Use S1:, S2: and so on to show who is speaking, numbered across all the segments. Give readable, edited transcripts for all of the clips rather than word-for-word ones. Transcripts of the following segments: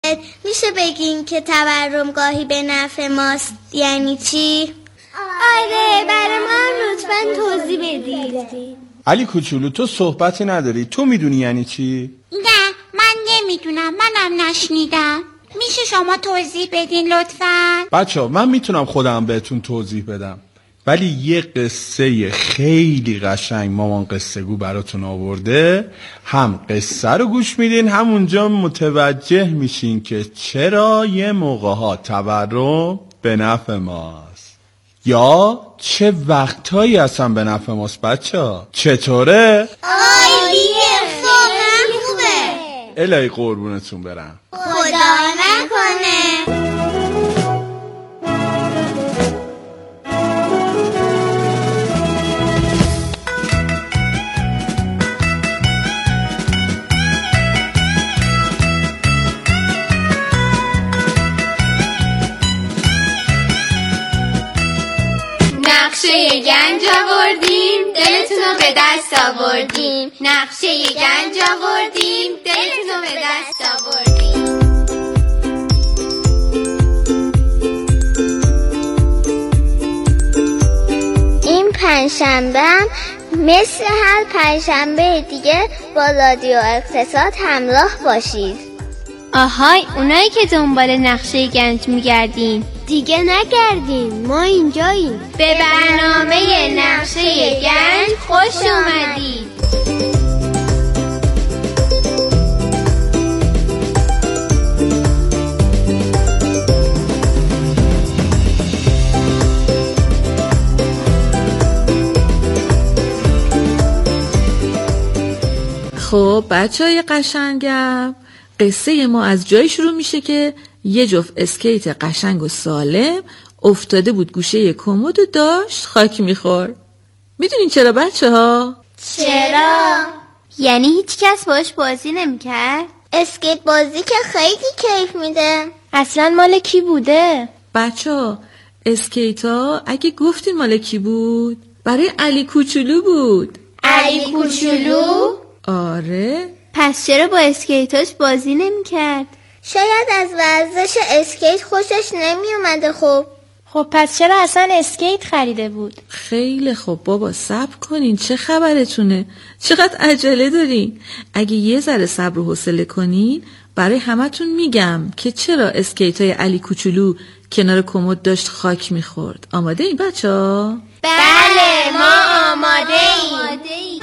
S1: میشه بگین که تورمگاهی به نفع ماست یعنی چی؟
S2: آره، برای من لطفاً توضیح بدید.
S3: علی کوچولو تو صحبتی نداری؟ تو میدونی یعنی چی؟
S4: نه، من نمیدونم، منم نشنیدم. میشه شما توضیح بدین لطفاً؟
S3: بچه‌ها من میتونم خودم بهتون توضیح بدم، ولی یه قصه خیلی قشنگ مامان قصه گو براتون آورده. هم قصه رو گوش میدین، همونجا متوجه میشین که چرا یه موقع‌ها تورم به نفع ماست یا چه وقتهایی اصلا به نفع ماست. بچه‌ها چطوره؟
S1: عالیه، خیلی خوبه.
S3: الهی قربونتون برم.
S1: خدا نکنه.
S2: نقشه گنج آوردیم، دلتون رو به دست آوردیم. نقشه گنج آوردیم، دلتون رو به دست آوردیم.
S1: این پنجشنبه هم مثل هر پنجشنبه دیگه با رادیو اقتصاد همراه باشید.
S2: آهای، اونایی که دنبال نقشه گنج میگردین
S1: دیگه نگردین، ما اینجاییم.
S2: به برنامه نقشه گنج خوش اومدید.
S5: خب بچه‌های قشنگم، قصه ما از جایی شروع میشه که یه جفت اسکیت قشنگ و سالم افتاده بود گوشه کمد و داشت خاک میخورد. میدونین چرا بچه‌ها؟
S1: چرا؟
S2: یعنی هیچ کس باش بازی نمیکرد؟
S1: اسکیت بازی که خیلی کیف میده.
S2: اصلا مال کی بوده؟
S5: بچه‌ها اسکیت ها اگه گفتین مال کی بود؟ برای علی کوچولو بود.
S2: علی کوچولو؟
S5: آره.
S2: پس چرا با اسکیتاش بازی نمیکرد؟
S1: شاید از ورزش اسکیت خوشش نمیومده. خب
S2: پس چرا اصلا اسکیت خریده بود؟
S5: خیلی خوب بابا، صبر کنین، چه خبرتونه؟ چقدر عجله دارین؟ اگه یه ذره صبر و حوصله کنین برای همتون میگم که چرا اسکیت های علی کوچولو کنار کمد داشت خاک میخورد. آماده این بچه‌ها؟
S2: بله، ما آماده ایم.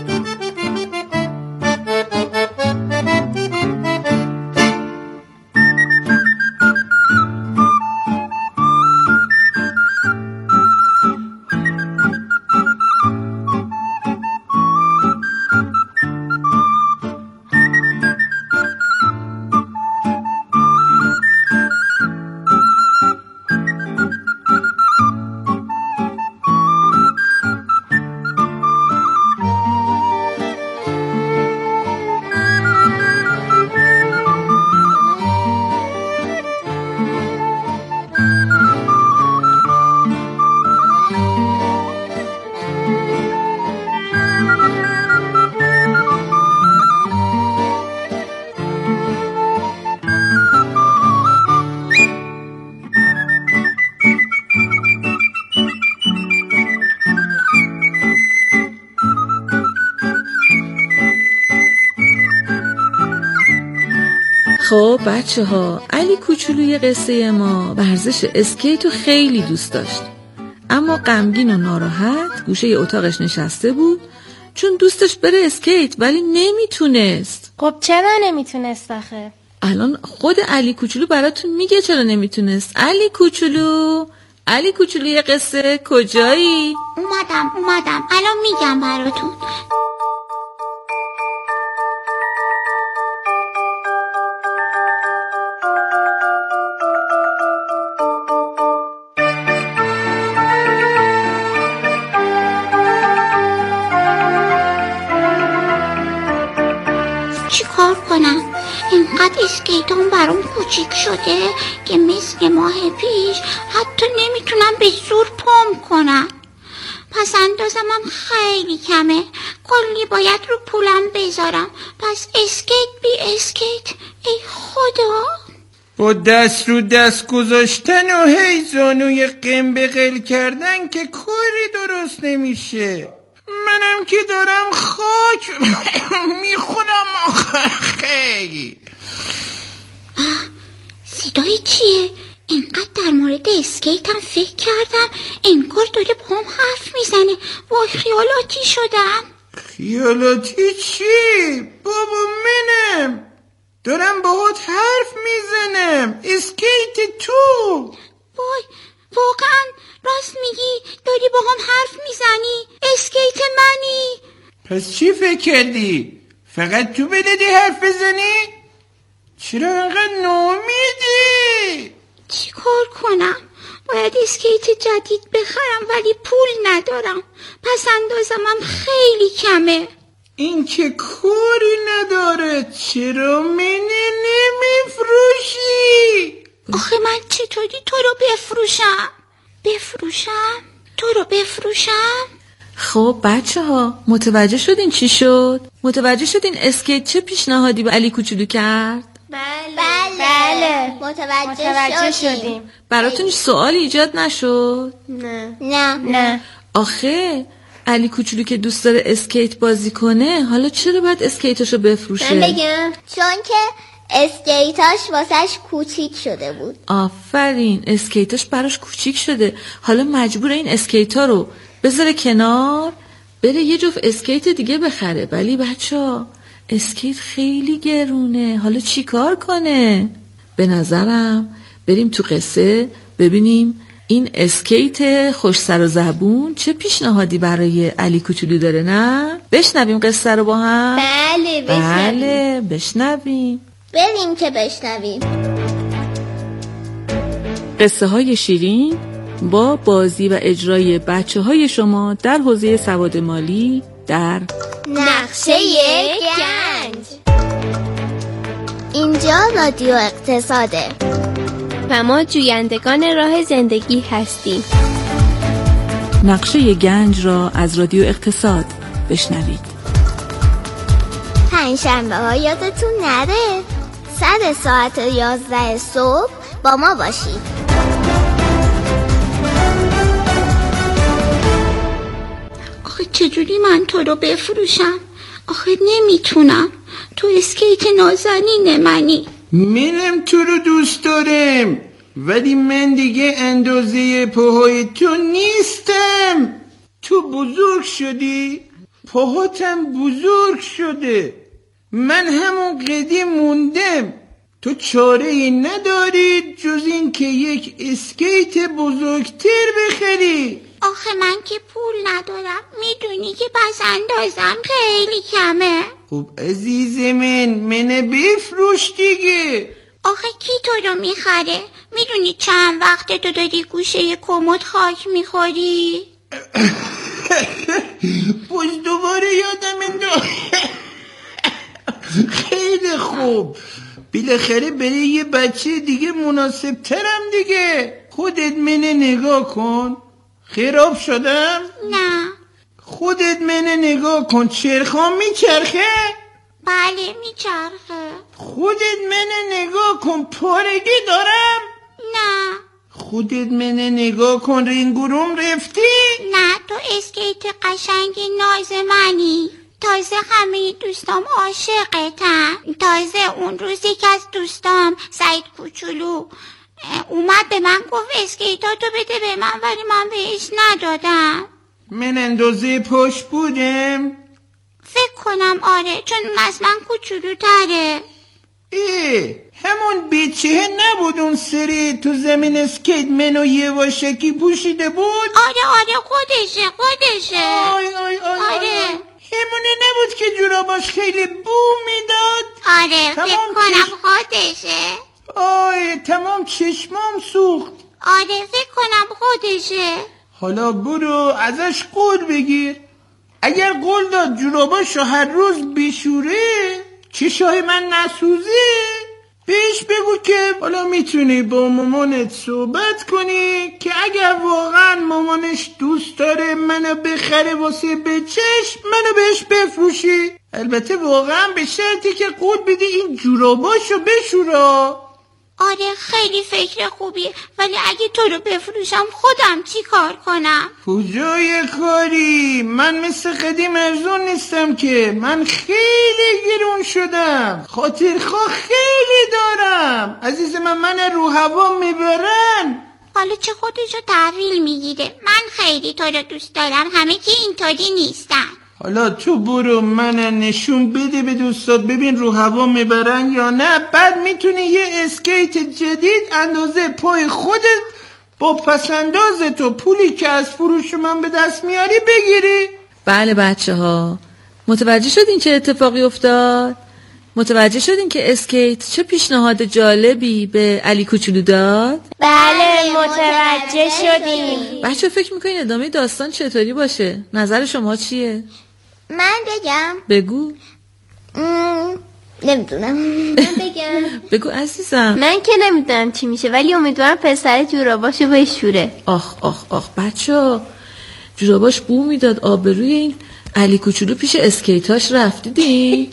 S5: خب بچه‌ها، علی کوچولوی قصه ما ورزش اسکیت رو خیلی دوست داشت، اما غمگین و ناراحت گوشه اتاقش نشسته بود چون دوستش بره اسکیت ولی نمیتونست.
S2: خب چرا نمیتونست آخه؟
S5: الان خود علی کوچولو براتون میگه چرا نمیتونست. علی کوچولوی قصه کجایی؟
S4: اومدم الان میگم براتون. چی کار کنم؟ اینقدر اسکیتام برام کوچیک شده که مثل ماه پیش حتی نمیتونم به زور پمپ کنم. پس اندازم هم خیلی کمه، کلی باید رو پولم بذارم. پس اسکیت بی اسکیت، ای خدا.
S3: با دست رو دست گذاشتن و هی زانوی قم به قل کردن که کاری درست نمیشه. منم که دارم خاک میخونم خیلی.
S4: صدای چیه؟ اینقدر در مورد اسکیتم فکر کردم انگار داره پام حرف میزنه. وای خیالاتی شدم.
S3: خیالاتی چی؟ بابا منم دارم باهات حرف میزنم. اسکیت تو.
S4: وای واقعا راست میگی، داری با هم حرف میزنی. اسکیت منی.
S3: پس چی فکر کردی؟ فقط تو بلدی حرف بزنی؟ چرا انقدر ناامیدی؟
S4: چی کار کنم؟ باید اسکیت جدید بخرم ولی پول ندارم. پس اندازم خیلی کمه.
S3: این که کاری نداره. چرا منو نمیفروشی؟
S4: آخه من چطوری تو رو بفروشم؟ تو رو بفروشم؟
S5: خب بچه ها متوجه شدین چی شد؟ متوجه شدین اسکیت چه پیشنهادی به علی کوچولو کرد؟
S1: بله متوجه شدیم.
S5: براتون سوال ایجاد نشد؟
S1: نه.
S5: آخه علی کوچولو که دوست داره اسکیت بازی کنه، حالا چرا باید اسکیتاشو بفروشه؟
S1: من بگم چون که اسکیتاش واسش کوچیک شده بود.
S5: آفرین، اسکیتاش براش کوچیک شده. حالا مجبوره این اسکیتا رو بذاره کنار، بره یه جفت اسکیت دیگه بخره. ولی بچه‌ها اسکیت خیلی گرونه. حالا چی کار کنه؟ به نظرم بریم تو قصه ببینیم این اسکیت خوش سر و زبون چه پیشنهادی برای علی کوچولو داره. نه؟ بشنویم قصه رو با هم؟
S1: بله
S5: بشنویم.
S1: بریم که بشنویم.
S5: قصه های شیرین با بازی و اجرای بچه های شما در حوزه سواد مالی در
S1: نقشه گنج. اینجا رادیو اقتصاده
S2: و ما جویندگان راه زندگی هستیم.
S5: نقشه گنج را از رادیو اقتصاد بشنوید.
S1: پنجشنبه ها یادتون نره سر ساعت 11 صبح با ما باشید.
S4: آخه چجوری من تو رو بفروشم؟ آخه نمیتونم. تو اسکیت نازنین منم
S3: تو رو دوست دارم ولی من دیگه اندازه پاهای تو نیستم. تو بزرگ شدی، پاهاتم بزرگ شده، من همون قدیم موندم. تو چاره ای نداری جز این که یک اسکیت بزرگتر بخری.
S4: آخه من که پول ندارم، میدونی که پس اندازم خیلی کمه.
S3: خب عزیز من بفروش دیگه.
S4: آخه کی تو رو میخره؟ میدونی چند وقته تو داری گوشه کمد خاک میخوری؟
S3: باز دوباره یادم انداخت. خیلی خوب، بالاخره برای یه بچه دیگه مناسب ترم دیگه. خودت منو نگاه کن، خراب شدم؟
S4: نه.
S3: خودت منو نگاه کن، چرخام میچرخه؟
S4: بله میچرخه.
S3: خودت منو نگاه کن، پارگی دارم؟
S4: نه.
S3: خودت منو نگاه کن، رنگوروم رفتی؟
S4: نه، تو اسکیت قشنگ ناز منی. تازه همه دوستام عاشقتن. تازه اون روز یکی از دوستام سعید کوچولو اومد به من گفت اسکیتاتو بده به من، ولی من بهش ندادم.
S3: من اندازه پاش بودم؟
S4: فکر کنم آره، چون از من کوچولوتره.
S3: همون بیچه نبود اون سری تو زمین اسکیت منو یه واشکی پوشیده بود؟
S4: آره خودشه. آره
S3: همونه نبود که جوراباش خیلی بو میداد؟
S4: آره فکر کنم خودشه.
S3: تمام چشمام سوخت.
S4: آره فکر کنم خودشه.
S3: حالا برو ازش قول بگیر، اگر قول داد جوراباشو هر روز بشوره، چشای من نسوزه، بهش بگو که حالا میتونی با مامانت صحبت کنی که اگر واقعا مامانش دوست داره منو بخره واسه بچش، منو بهش بفروشی. البته واقعا به شرطی که قول بدی این جوراباشو بشورا.
S4: آره خیلی فکر خوبیه، ولی اگه تو رو بفروشم خودم چی کار کنم؟
S3: کجای کاری؟ من مثل قدیم ارزون نیستم که. من خیلی گرون شدم، خاطرخواه خیلی دارم. عزیز من رو هوا میبرن.
S4: حالا چه خودشو تحویل میگیره؟ من خیلی تو رو دوست دارم، همه که اینطوری نیستن.
S3: حالا تو برو من نشون بده به دوستات، ببین رو هوا میبرن یا نه. بعد میتونی یه اسکیت جدید اندازه پای خودت با پسنداز تو پولی که از فروش من به دست میاری بگیری.
S5: بله بچه ها، متوجه شدین چه اتفاقی افتاد؟ متوجه شدین که اسکیت چه پیشنهاد جالبی به علی کوچولو داد؟
S1: بله متوجه شدیم.
S5: بچه فکر میکنین ادامه داستان چطوری باشه؟ نظر شما چیه؟
S1: من بگم؟
S5: بگو.
S1: نمیدونم. من بگم؟
S5: بگو عزیزم.
S2: من که نمیدونم چی میشه، ولی امیدوارم پسر جوراباشو بشوره.
S5: آخ بچه، جوراباش بو میداد، آبروی این علی کوچولو پیش اسکیتاش رفتیدین؟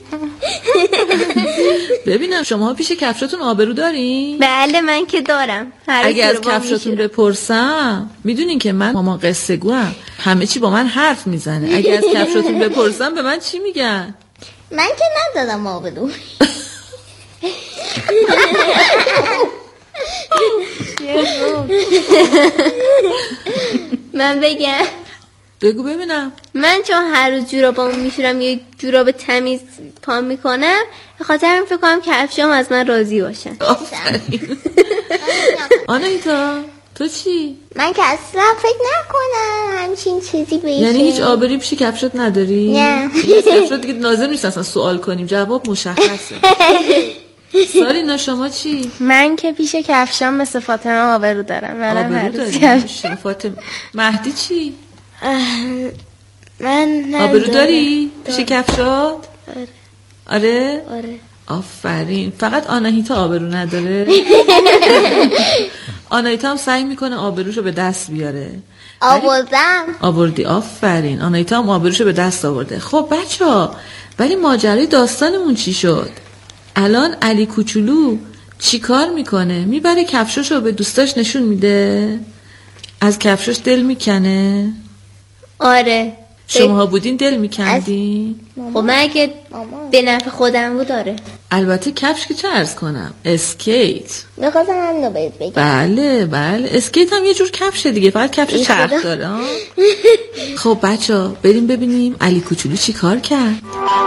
S5: ببینم شما پیش کفشاتون آبرو دارین؟
S2: بله من که دارم.
S5: اگه از کفشاتون بپرسم میدونین که من مامان قصه گوام، همه چی با من حرف میزنه. اگه از کفشاتون بپرسم به من چی میگن؟
S1: من که ندادم آبرو.
S2: من بگم؟
S5: بگو ببینم.
S2: من چون هر روز جورابامو میشورم یه جوراب تمیز پام میکنم، به خاطر این فکر کنم کفشام از من راضی باشن.
S5: آفرین. آنایتا تو چی؟
S1: من که اصلا فکر نکنم همچین چیزی بشه.
S5: یعنی هیچ آبرویی پیش کفشات نداری؟
S1: نه.
S5: کفشات دیگه لازم نیست اصلا سوال کنیم، جواب مشخصه. سارینا شما چی؟
S2: من که پیش کفشام مثل فاطمه آبرو دارم. منم هر روز
S5: داری؟ فاطمه. مهدی چی؟
S2: من
S5: آبرو داری پیش کفشات؟ آره؟
S2: آره.
S5: آفرین. فقط آناهیتا آبرو نداره؟ آناهیتا هم سعی میکنه آبروشو به دست بیاره.
S1: آوردی.
S5: آفرین. آناهیتا هم آبروشو به دست آورده. خب بچه‌ها، ولی ماجرای داستانمون چی شد؟ الان علی کوچولو چی کار میکنه؟ میبره کفشاشو به دوستاش نشون میده؟ از کفشاش دل میکنه؟
S2: آره.
S5: شماها بودین دل میکندین؟
S2: خب من اگه به نفع خودم بود داره.
S5: البته کفش که چه عرض کنم، اسکیت.
S1: میخواستم هم رو بگم.
S5: بله اسکیت هم یه جور کفشه دیگه، فقط کفش چرخ داره. خب بچه بریم ببینیم علی کوچولو چی کار کرد.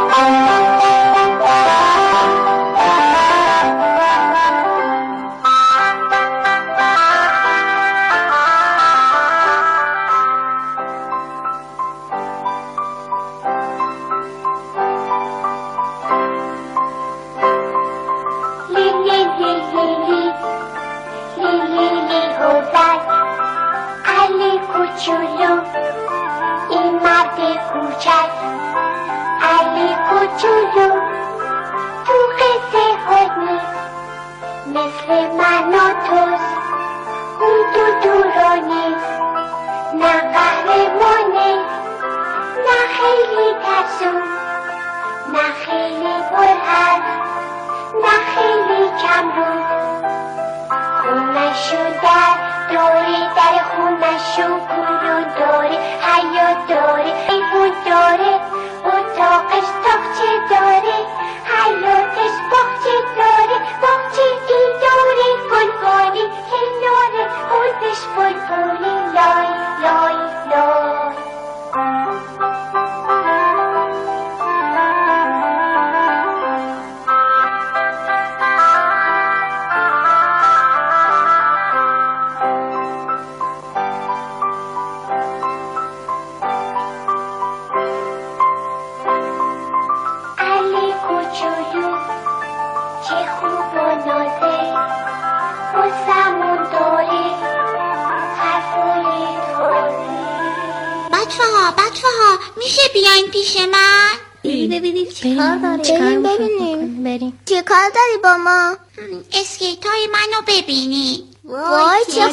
S4: بچه ها میشه بیاین پیش من؟
S2: ببینیم چی کار داری؟
S1: بریم. چی کار داری با ما؟
S4: اسکیت های منو ببینی.
S1: وای چه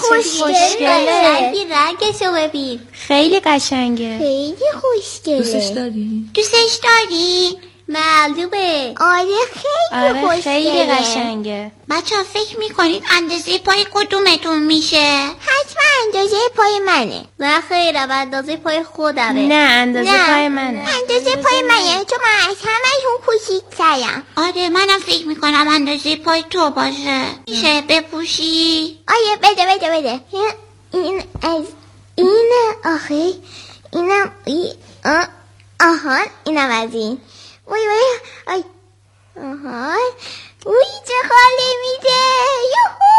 S1: خوشگله.
S2: رنگشو ببین، خیلی قشنگه.
S1: خیلی خوشگله.
S5: دوستش داری؟
S4: دوستش داری؟
S2: معلومه.
S1: آره
S2: خیلی قشنگه.
S4: بچه فکر میکنید اندازه پای کدومتون میشه؟
S1: حتما اندازه پای منه.
S2: نه خیرم، اندازه پای خودمه.
S6: نه اندازه پای منه.
S1: اندازه پای منه، چون من از همه‌شون کوچیک‌ترم.
S4: آره منم فکر میکنم اندازه پای تو باشه. میشه بپوشی؟
S1: آره بده. این از این آخه اینم آهان اینم از این. وای آهان اوی چه خاله میده. یوهو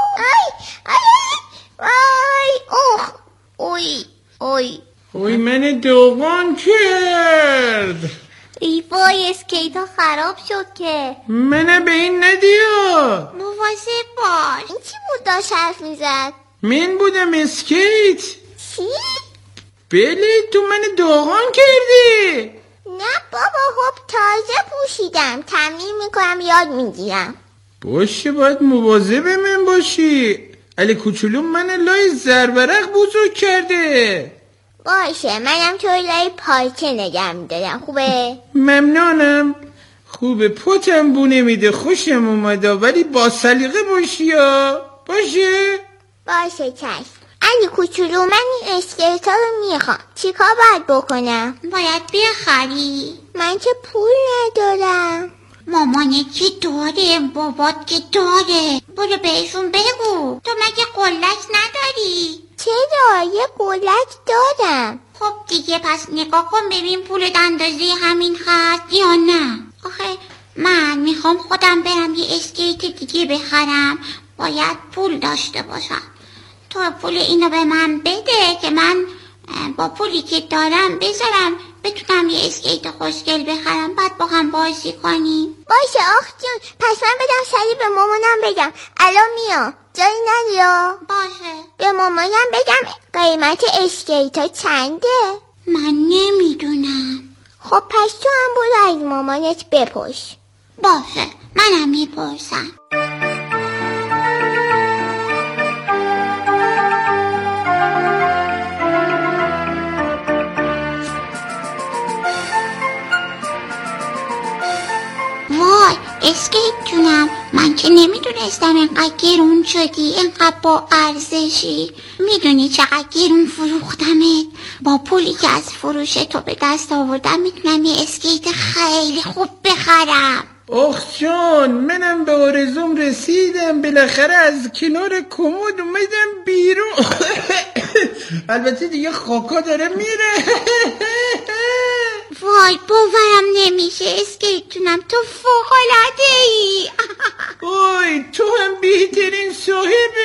S3: اوی من دوغان کرد.
S2: ای وای اسکیت ها خراب شد که.
S3: من به این ندیا.
S4: مواظب باش.
S1: این چی بود داشت حرف میزد؟
S3: من بودم اسکیت.
S1: چی؟
S3: بله تو من دوغان کردی.
S1: نه بابا خب تازه پوشیدم، تمرین میکنم یاد میگیرم.
S3: باشه باید مواظب من باشی. علی کوچولو من لای زربرق بزرگ کرده.
S1: باشه منم تو لای پارچه نگه میدارم. خوبه؟
S3: ممنونم. خوبه پتم بو نمیده، خوشم اومده، ولی با سلیقه باشی ها. باشه
S1: چشم. علی کوچولو من این اسکیت ها رو میخوام، چیکار باید بکنم؟
S4: باید بخری.
S1: من که پول ندارم.
S4: مامانه که داره، بابات که داره. برو بهشون بگو. تو مگه قلک نداری؟
S1: چرا؟ یه قلک دارم.
S4: خب دیگه پس نگاه کن ببین پولت اندازه همین هست یا نه. آخه من میخوام خودم برم یه اسکیت دیگه بخرم، باید پول داشته باشم. تو پول اینو به من بده که من با پولی که دارم بذارم بتونم یه اسکیت خوشگل بخرم، بعد با هم بازی کنیم.
S1: باشه آخ جون، پس من بدم سریع به مامانم بگم الان میام. جایی ندیا؟
S4: باشه.
S1: به مامانم بگم قیمت اسکیت ها چنده؟
S4: من نمیدونم.
S1: خب پس تو هم برو از مامانت بپرس.
S4: باشه منم میپرسم. وای اسکیت جونم، من که نمیدونستم اینقدر گرون شدی، اینقدر با ارزشی. میدونی چقدر گرون فروختمت؟ با پولی که از فروش تو به دست آوردم میتونم یه اسکیت خیلی خوب بخرم.
S3: آخ جان منم به آرزوم رسیدم، بالاخره از کنار کمد اومدم بیرون. البته دیگه خاکا داره میره.
S4: وای باورم نمیشه اسکیت جونم، تو فوق‌العاده‌ای.
S3: اوی تو هم بهترین صاحب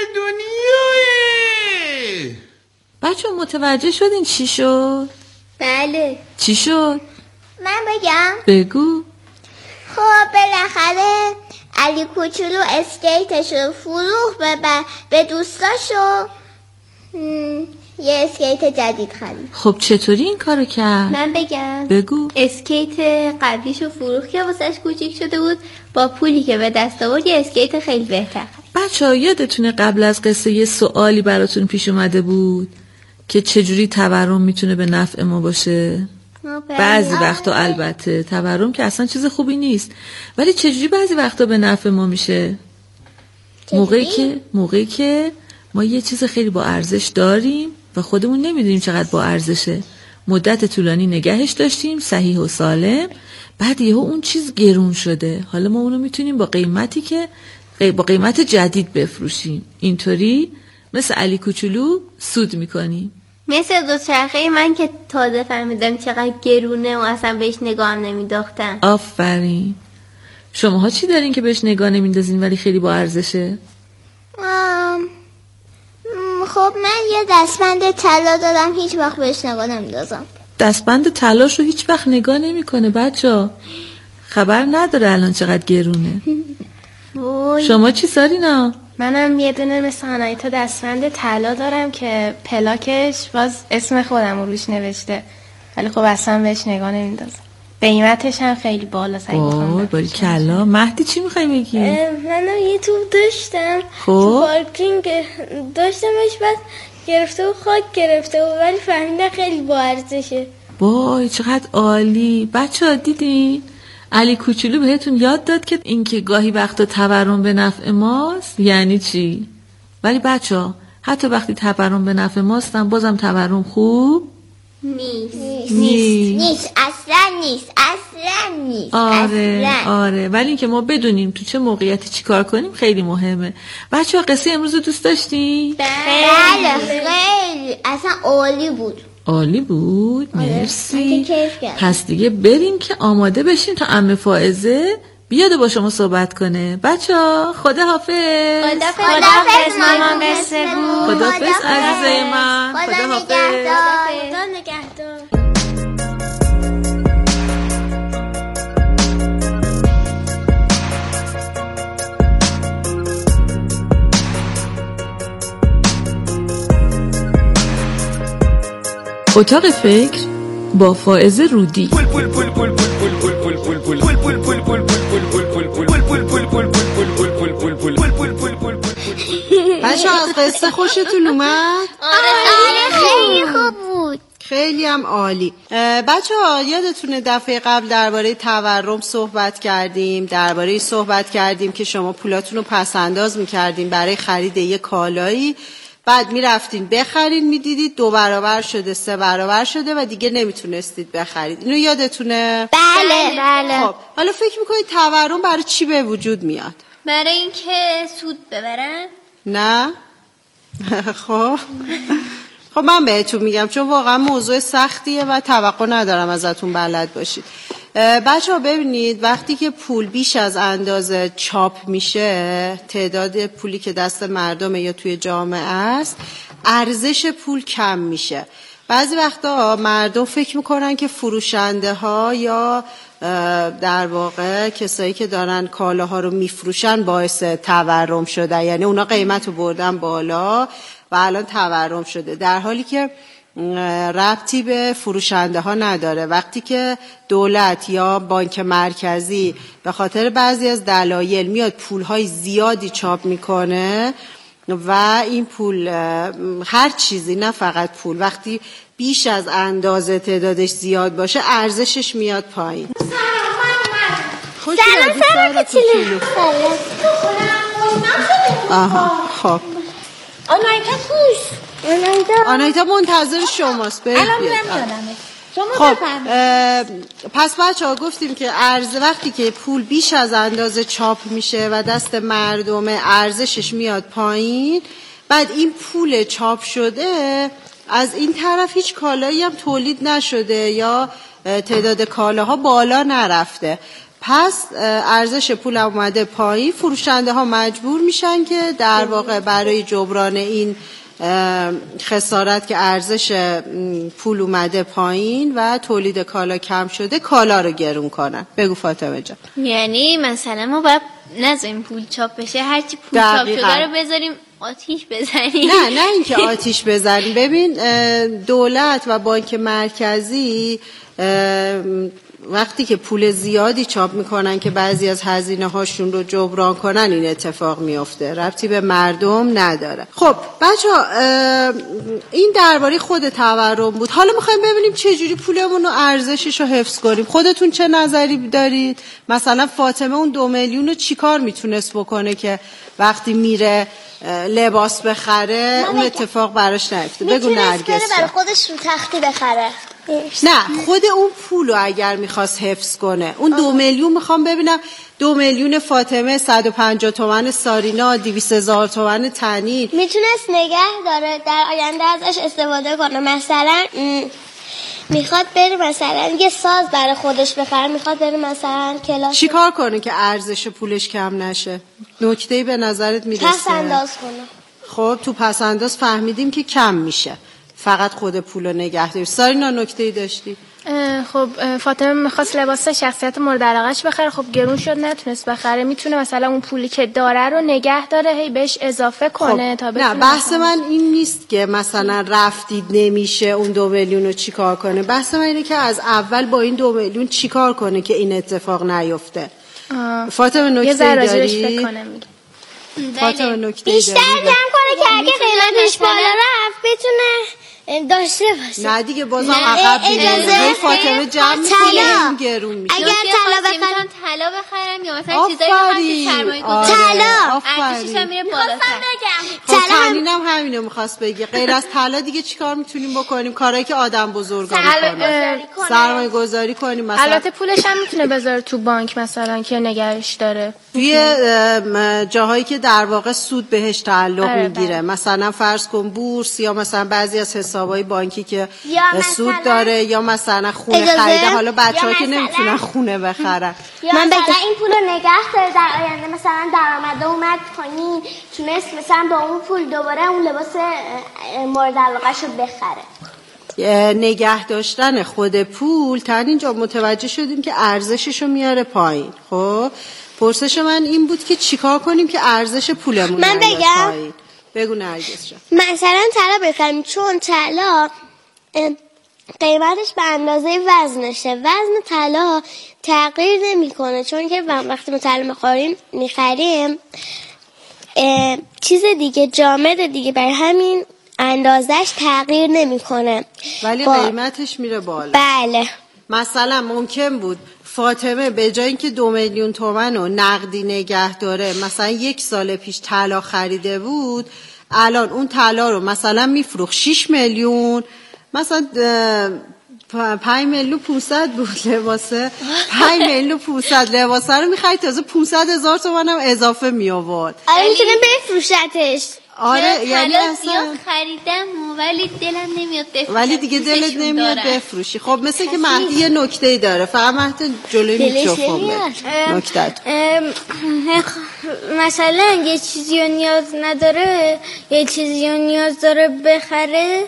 S3: دنیایی.
S5: بچه متوجه شدین چی شد؟
S2: بله.
S5: چی شد؟
S1: من بگم؟
S5: بگو.
S1: خب بالاخره علی کوچولو اسکیتشو فروخت به دوستاشو یه اسکیت جدید خرید.
S5: خب چطوری این کارو کرد؟
S2: من بگم؟
S5: بگو.
S2: اسکیت قبلیشو فروخت که واسش کوچیک شده بود، با پولی که به دست آورد یه اسکیت خیلی بهتر.
S5: بچه‌ها یادتونه قبل از قصه یه سوالی براتون پیش اومده بود که چجوری تورم میتونه به نفع ما باشه؟ بعضی وقتا البته تورم که اصلا چیز خوبی نیست، ولی چجوری بعضی وقتا به نفع ما میشه؟ موقعی که ما یه چیز خیلی با ارزش داریم و خودمون نمیدونیم چقدر با ارزشه، مدت طولانی نگهش داشتیم صحیح و سالم، بعد یهو اون چیز گرون شده، حالا ما اونو میتونیم با قیمت جدید بفروشیم. اینطوری مثل علی کوچولو سود میکنیم.
S2: مثل دوچرخه من که تازه فهمیدم چقدر گرونه و اصلا بهش نگاه نمیداختم.
S5: آفرین. شماها چی دارین که بهش نگاه نمیندازین ولی خیلی با ارزشه؟
S1: خب من یه دستبند طلا دارم، هیچ وقت بهش نگاه نمیندازم.
S5: دستبند طلاشو هیچ وقت نگاه نمیکنه بچه‌ها. خبر نداره الان چقدر گرونه. شما چی سارینا؟
S6: منم یه دونه مثل آنایتا دستبند طلا دارم که پلاکش باز اسم خودم روش نوشته، ولی خب اصلا بهش نگاه نمیندازم. قیمتش هم خیلی بالا
S5: وای باری کلا. مهدی چی میخوای بگی؟
S7: منم یه توپ داشتم
S5: خب
S7: تو پارکینگ داشتمش، بعد گرفته و خاک گرفته و ولی فهمیدم خیلی با ارزشه.
S5: وای چقدر عالی. بچه ها دیدین؟ علی کوچولو بهتون یاد داد که اینکه گاهی وقتا تورم به نفع ماست یعنی چی؟ ولی بچه‌ها حتی وقتی تورم به نفع ماستم بازم تورم خوب
S1: نیست اصلا نیست.
S5: آره ولی اینکه ما بدونیم تو چه موقعیتی چی کار کنیم خیلی مهمه. بچه‌ها قصه امروز رو دوست داشتین؟
S1: بله خیلی اصلا عالی بود. مرسی.
S5: پس دیگه بریم که آماده بشین تا عمه فائزه بیاد با شما صحبت کنه. بچه‌ها خداحافظ.
S6: خداحافظ مامان قصه بود.
S5: خداحافظ عزیزای من. خداحافظ.
S7: خدا نگهدار.
S5: اتاق فکر با فائزه رودی.
S8: بچه از قصه خوشتون اومد؟
S1: آره خیلی خوب بود.
S8: خیلی هم عالی. بچه ها یادتونه دفعه قبل درباره تورم صحبت کردیم که شما پولاتون رو پس انداز میکردین برای خرید یک کالایی، بعد میرفتین بخرین میدیدید 2 برابر شده 3 برابر شده و دیگه نمیتونستید بخرید. اینو یادتونه؟
S1: بله.
S8: خب حالا فکر میکنید تورم برای چی به وجود میاد؟
S7: برای اینکه سود ببرن؟
S8: نه؟ خب من بهتون میگم چون واقعا موضوع سختیه و توقع ندارم ازتون بلد باشید. بچه ها ببینید وقتی که پول بیش از اندازه چاپ میشه، تعداد پولی که دست مردمه یا توی جامعه است، ارزش پول کم میشه. بعضی وقتا مردم فکر میکنن که فروشنده ها یا در واقع کسایی که دارن کالاها رو میفروشن باعث تورم شده، یعنی اونا قیمت رو بردن بالا و الان تورم شده، در حالی که ربطی به فروشنده ها نداره. وقتی که دولت یا بانک مرکزی به خاطر بعضی از دلایل میاد پولهای زیادی چاپ میکنه و این پول هر چیزی نه فقط پول وقتی بیش از اندازه تعدادش زیاد باشه ارزشش میاد پایین.
S1: سلام کوچولو.
S8: آها خب
S1: آنایتا کوش.
S8: آنایتا منتظر شماست. خب پس بچه ها گفتیم که وقتی که پول بیش از اندازه چاپ میشه و دست مردمه ارزشش میاد پایین، بعد این پول چاپ شده از این طرف هیچ کالایی هم تولید نشده یا تعداد کالاها بالا نرفته، پس ارزش پول اومده پایین. فروشنده ها مجبور میشن که در واقع برای جبران این خسارت که ارزش پول اومده پایین و تولید کالا کم شده کالا رو گرون کنن. بگو فاطمه جان.
S7: یعنی مثلا ما باید نذاریم پول چاپ بشه، هرچی پول چاپ شده رو بذاریم آتیش بزنیم؟
S8: نه اینکه آتیش بزنیم. ببین دولت و بانک مرکزی وقتی که پول زیادی چاپ میکنن که بعضی از هزینه هاشون رو جبران کنن این اتفاق میفته، ربطی به مردم نداره. خب بچه‌ها این درباره خود تورم بود. حالا میخوایم ببینیم چجوری پولمون رو ارزشش رو حفظ کنیم. خودتون چه نظری دارید؟ مثلا فاطمه اون 2 میلیون رو چی کار میتونست بکنه که وقتی میره لباس بخره اون اتفاق براش نیفته؟ بگو نرگس.
S1: میتونست برای خودش رو تختی بخره.
S8: نه خود اون پولو اگر میخواست حفظ کنه، اون 2 میلیون میخوام ببینم 2 میلیون فاطمه، 150 تومن سارینا، 200,000 تومن تنی
S1: میتونست نگه داره در آینده ازش استفاده کنه. مثلا میخواد بره مثلا یه ساز برای خودش بخره، میخواد بره مثلا کلاس.
S8: چی کار کنه که ارزش پولش کم نشه؟ نکته‌ای به نظرت میرسه؟
S1: پس انداز کنه.
S8: خب تو پس انداز فهمیدیم که کم میشه، فقط خود پولو نگه داری. سارینا نکته‌ای داشتی؟
S6: خب فاطمه میخواست لباس شخصیت مورد علاقهش بخره، خب گرون شد نتونست بخره. میتونه مثلا اون پولی که داره رو نگه داره هی بهش اضافه کنه تا بتونه.
S8: نه بحث من این نیست که مثلا رفتید نمیشه اون 2 میلیون رو چی کار کنه. بحث من اینه که از اول با این 2 میلیون چی کار کنه که این اتفاق نیفته. فاطمه نکته داری؟
S6: فاطمه
S8: نکته
S1: بیشتر جمع کنه که اگه قیمتش بالا رفت بتونه داشته باشه.
S8: نه دیگه بازم عقب میره. فاطمه جمع میکنه گرون میشه.
S1: اگر طلا بخرم
S7: طلا بخرم یا مثلا چیزایی بخرم سرمایه گذاری.
S1: طلا
S7: ارزشش هم میره بالاتر.
S8: خب تنینم همینو میخواست بگه. غیر از طلا دیگه چیکار میتونیم بکنیم؟ کارهایی که آدم بزرگا میکنن. سرمایه گذاری کنیم مثلا.
S6: البته پولش هم میتونه بذاره تو بانک مثلا که نگهش داره.
S8: توی جاهایی که در واقع سود بهش تعلق میگیره، مثلا فرض کن بورس یا مثلا بعضی از حسابهای بانکی که سود داره، یا مثلا خونه خریده. حالا بچه‌ها که نمیتونن خونه بخرن.
S1: من بگم این پولو نگه داره، در آینده مثلا درآمد اومد پایین، تونست مثلا با اون پول دوباره اون لباس مورد علاقه‌شو بخره.
S8: نگه داشتن خود پول اینجا متوجه شدیم که ارزششو میاره پایین. خب پرسش من این بود که چیکار کنیم که ارزش پولمون
S1: من بگم
S8: پایین. بگو نرگس جان.
S1: مثلا طلا بخریم، چون طلا قیمتش به اندازه وزنشه. وزن طلا تغییر نمیکنه، چون که وقتی ما طلا میخریم چیز دیگه جامد دیگه بر همین اندازش تغییر نمیکنه،
S8: ولی قیمتش میره بالا.
S1: بله.
S8: مثلا ممکن بود فاطمه به جای اینکه 2 میلیون تومان رو نقدی نگه داره، مثلا 1 سال پیش طلا خریده بود، الان اون طلا رو مثلا میفروخت 6 میلیون، مثلا 5 میلیون 500 بود لباسه، 5 میلیون 500 لباسه رو میخرید، تازه 500,000 تومان هم اضافه می آورد.
S1: آره میتونه بفروشتش.
S8: آره یعنی اصلا
S7: خریدم ولی دلم نمیاد بفروشم.
S8: ولی دیگه دلت نمیاد بفروشی. خب مثل که مهدی یه نکته‌ای داره، فقط مهدی جلوی میکروفون نکته‌ت.
S9: مثلا یه چیزی رو نیاز نداره، یه چیزی رو نیاز داره بخره،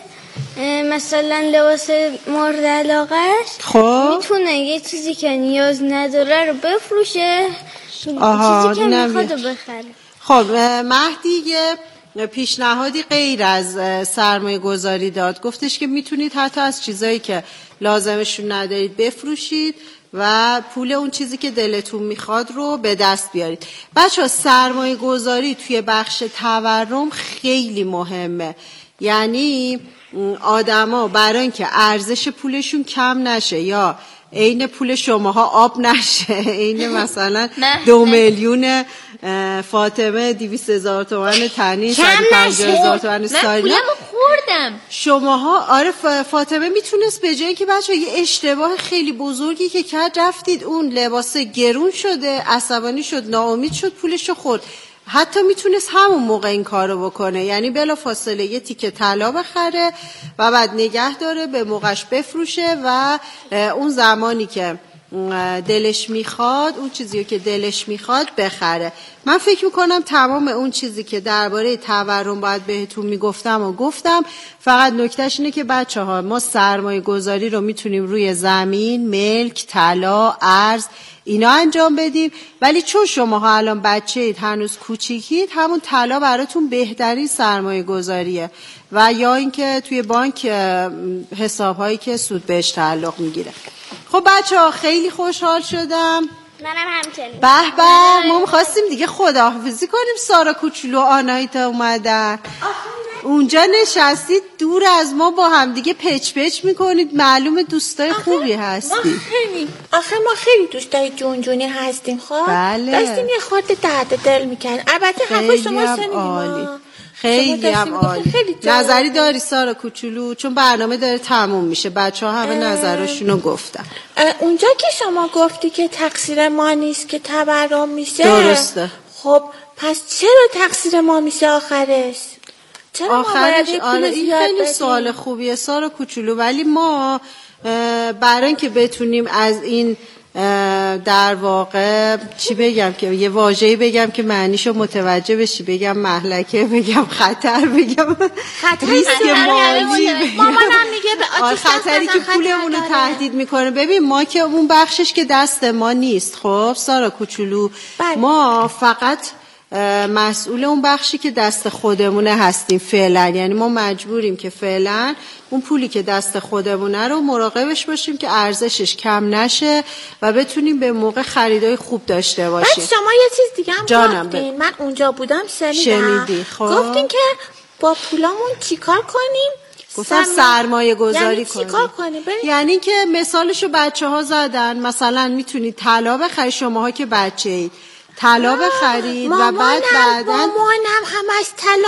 S9: مثلا لباس مورد علاقه‌اش،
S8: خب
S9: میتونه یه چیزی که نیاز نداره رو بفروشه،
S8: چیزی
S9: که میخواد رو بخره.
S8: خب مهدی یه پیشنهادی غیر از سرمایه گذاری داد، گفتش که میتونید حتی از چیزایی که لازمشون ندارید بفروشید و پول اون چیزی که دلتون میخواد رو به دست بیارید. بچه ها سرمایه گذاری توی بخش تورم خیلی مهمه، یعنی آدما برای اینکه ارزش پولشون کم نشه یا عین پول شماها آب نشه، عین مثلا 2 میلیون فاطمه 200,000 تومان تنین 150,000 تومان ساینا،
S7: من پولمو خوردم.
S8: شماها آره فاطمه میتونست به جای که بچه یه اشتباه خیلی بزرگی که کرد، رفتید اون لباس گرون شده، عصبانی شد، ناامید شد، پولشو خورد. حتی میتونست همون موقع این کارو بکنه، یعنی بلا فاصله یه تیکه طلا بخره و بعد نگه داره، به موقعش بفروشه و اون زمانی که دلش میخواد اون چیزی که دلش میخواد بخره. من فکر میکنم تمام اون چیزی که درباره تورم باید بهتون میگفتم و گفتم. فقط نکتهش اینه که بچه ها ما سرمایه گذاری رو میتونیم روی زمین، ملک، طلا، ارز اینا انجام بدیم، ولی چون شماها الان بچه‌اید، هنوز کوچیکید، همون طلا براتون بهترین سرمایه گذاریه و یا اینکه توی بانک حساب‌هایی که سود بهش تعلق میگیره. خب بچه‌ها خیلی خوشحال شدم.
S1: منم همچنین.
S8: به به، ما می‌خواستیم دیگه خداحافظی کنیم. سارا کوچولو و آناهیتا اومدن. اونجا نشستید دور از ما با هم دیگه پچ پچ میکنید، معلومه دوستای خوبی هستید.
S4: ما خیلی دوستای جونجونی هستیم. خب
S8: بله.
S4: داشتیم یه خورده درد دل میکنیم. البته حرف شما
S8: عالی، خیلی هم عالی. نظری داری سارا کوچولو؟ چون برنامه داره تموم میشه، بچه‌ها همه نظرشونو گفتن.
S4: اونجا که شما گفتی که تقصیر ما نیست که تورم میشه،
S8: درسته.
S4: خب پس چرا تقصیر ما میشه آخرش؟
S8: آخرش آره این خیلی سوال خوبیه سارا کوچولو، ولی ما برای اینکه بتونیم از این در واقع چی بگم که یه واژه‌ای بگم که معنیشو متوجه بشی، بگم مهلکه، بگم خطر، بگم ریسک مالی،
S4: مامانم میگه به آتش
S8: خطری که پولمون رو تهدید میکنه. ببین ما که اون بخشش که دست ما نیست، خب سارا کوچولو ما فقط مسئول اون بخشی که دست خودمونه هستیم فعلا، یعنی ما مجبوریم که فعلا اون پولی که دست خودمونه رو مراقبش باشیم که ارزشش کم نشه و بتونیم به موقع خریدای خوب داشته باشیم.
S4: شما یه چیز دیگه هم گفتین، من اونجا بودم شنیدی. خب گفتین که با پولامون چیکار کنیم
S8: گفتم سرمایه گذاری
S4: یعنی
S8: کنید.
S4: چیکار کنی؟
S8: یعنی که مثالشو بچه‌ها زدن، مثلا میتونید طلا بخرید، شماها که بچه‌اید طلا بخرید و بعد بعداً
S4: مامانم همش طلا